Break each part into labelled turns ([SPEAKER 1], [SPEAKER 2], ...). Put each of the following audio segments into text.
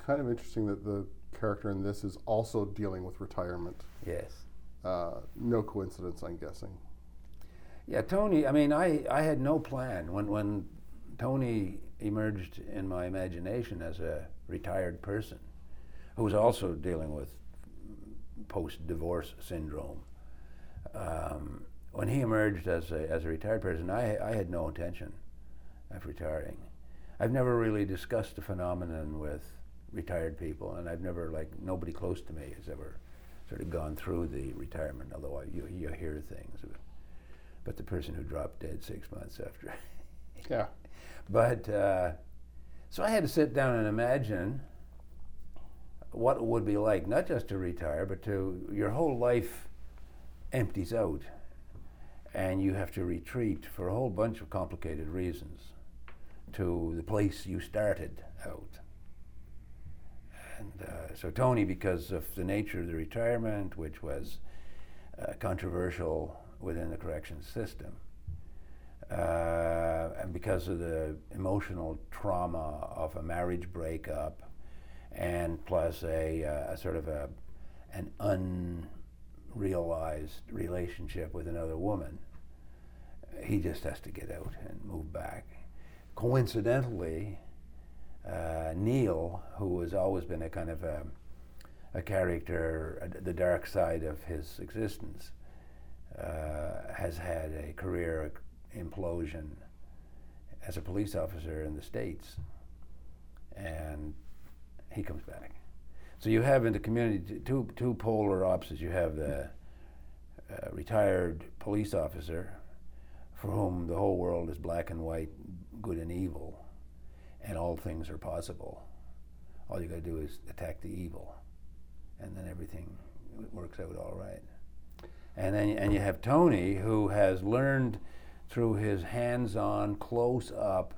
[SPEAKER 1] kind of interesting that the character in this is also dealing with retirement.
[SPEAKER 2] Yes.
[SPEAKER 1] No coincidence, I'm guessing.
[SPEAKER 2] Yeah, Tony, I mean, I had no plan. When Tony emerged in my imagination as a retired person who was also dealing with post-divorce syndrome, when he emerged as a retired person, I had no intention of retiring. I've never really discussed the phenomenon with retired people, and I've never, nobody close to me has ever sort of gone through the retirement, although you hear things. But the person who dropped dead 6 months after.
[SPEAKER 1] Yeah.
[SPEAKER 2] But, so I had to sit down and imagine what it would be like, not just to retire, but your whole life empties out, and you have to retreat for a whole bunch of complicated reasons to the place you started out. And so Tony, because of the nature of the retirement, which was controversial within the corrections system, and because of the emotional trauma of a marriage breakup, and plus a sort of an unrealized relationship with another woman, he just has to get out and move back. Coincidentally, Neil, who has always been a kind of a character, the dark side of his existence, has had a career implosion as a police officer in the States, and he comes back. So you have in the community two polar opposites. You have the retired police officer for whom the whole world is black and white, good and evil, and all things are possible. All you got to do is attack the evil, and then everything works out all right. And then you have Tony, who has learned through his hands-on, close-up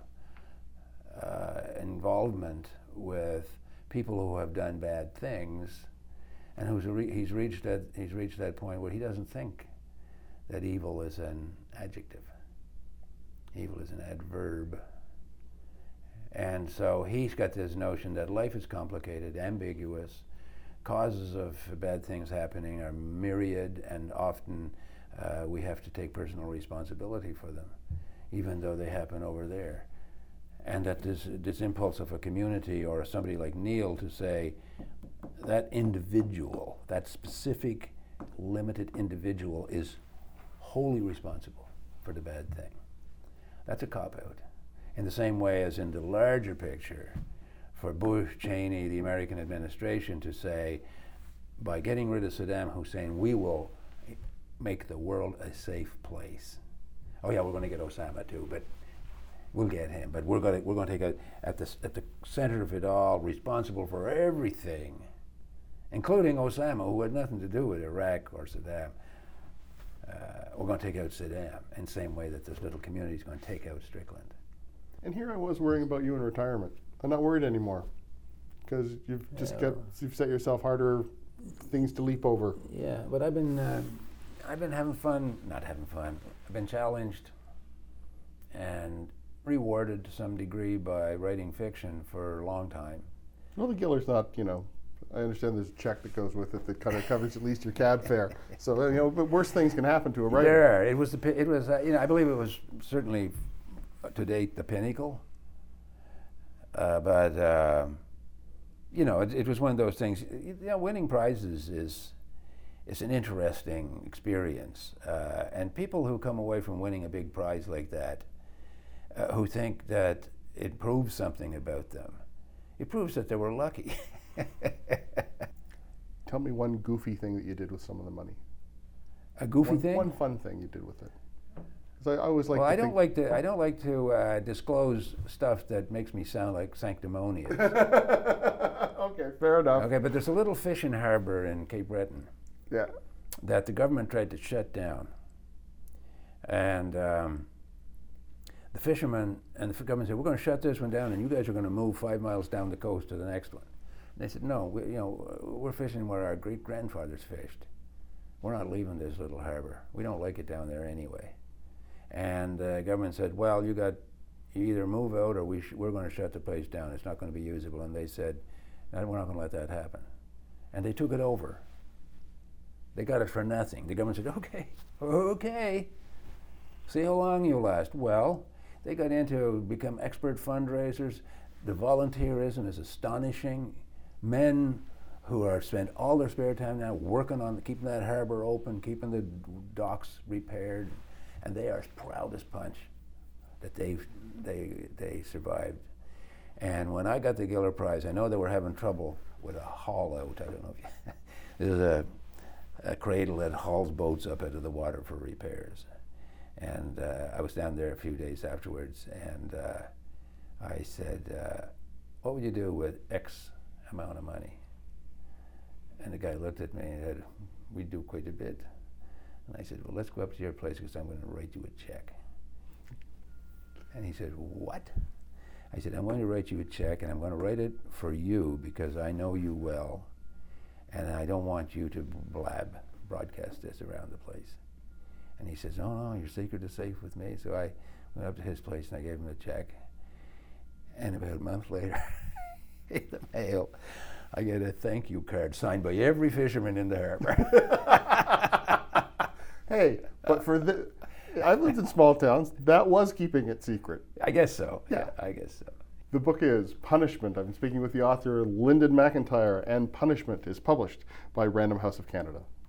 [SPEAKER 2] involvement with people who have done bad things, and he's reached that point where he doesn't think that evil is an adjective. Evil is an adverb. And so he's got this notion that life is complicated, ambiguous, causes of bad things happening are myriad, and often we have to take personal responsibility for them, even though they happen over there. And that this impulse of a community or somebody like Neil to say that individual, that specific limited individual, is wholly responsible for the bad thing. That's a cop-out. In the same way as in the larger picture, for Bush, Cheney, the American administration to say, by getting rid of Saddam Hussein, we will make the world a safe place. Oh yeah, we're going to get Osama too, but we'll get him. But we're going to take at the center of it all, responsible for everything, including Osama, who had nothing to do with Iraq or Saddam. We're going to take out Saddam in the same way that this little community is going to take out Strickland.
[SPEAKER 1] And here I was worrying about you in retirement. I'm not worried anymore, because you've just you've set yourself harder things to leap over.
[SPEAKER 2] Yeah, but I've been having fun. Not having fun. I've been challenged and rewarded to some degree by writing fiction for a long time.
[SPEAKER 1] Well, the Giller's not, I understand there's a check that goes with it that kind of covers at least your cab fare. So, but worse things can happen to a writer.
[SPEAKER 2] There, it was I believe it was certainly to date the pinnacle. But it was one of those things. Winning prizes is an interesting experience, and people who come away from winning a big prize like that, who think that it proves something about them, it proves that they were lucky.
[SPEAKER 1] Tell me one goofy thing that you did with some of the money.
[SPEAKER 2] A goofy thing?
[SPEAKER 1] One fun thing you did with it. I always like.
[SPEAKER 2] Well, I don't like to disclose stuff that makes me sound like sanctimonious.
[SPEAKER 1] Okay, fair enough.
[SPEAKER 2] Okay, but there's a little fishing harbor in Cape Breton.
[SPEAKER 1] Yeah.
[SPEAKER 2] That the government tried to shut down, and the fishermen and the government said, "We're going to shut this one down, and you guys are going to move 5 miles down the coast to the next one." And they said, "No, we're fishing where our great grandfathers fished. We're not leaving this little harbor. We don't like it down there anyway." And the government said, "Well, you either move out or we're going to shut the place down. It's not going to be usable." And they said, And we're not going to let that happen. And they took it over. They got it for nothing. The government said, okay, see how long you last. Well, they got into become expert fundraisers. The volunteerism is astonishing. Men who are spend all their spare time now working on keeping that harbor open, keeping the docks repaired, and they are as proud as punch that they survived. And when I got the Giller Prize, I know they were having trouble with a haul out. I don't know if you there's a cradle that hauls boats up out of the water for repairs. And I was down there a few days afterwards, and I said, what would you do with X amount of money? And the guy looked at me and said, we do quite a bit. And I said, well, let's go up to your place because I'm going to write you a check. And he said, what? I said, I'm going to write you a check, and I'm going to write it for you because I know you well, and I don't want you to broadcast this around the place. And he says, no, your secret is safe with me. So I went up to his place and I gave him the check. And about a month later, in the mail, I get a thank you card signed by every fisherman in the harbor.
[SPEAKER 1] Hey, but I've lived in small towns. That was keeping it secret.
[SPEAKER 2] I guess so.
[SPEAKER 1] Yeah,
[SPEAKER 2] I guess so.
[SPEAKER 1] The book is Punishment. I've been speaking with the author, Lyndon McIntyre, and Punishment is published by Random House of Canada.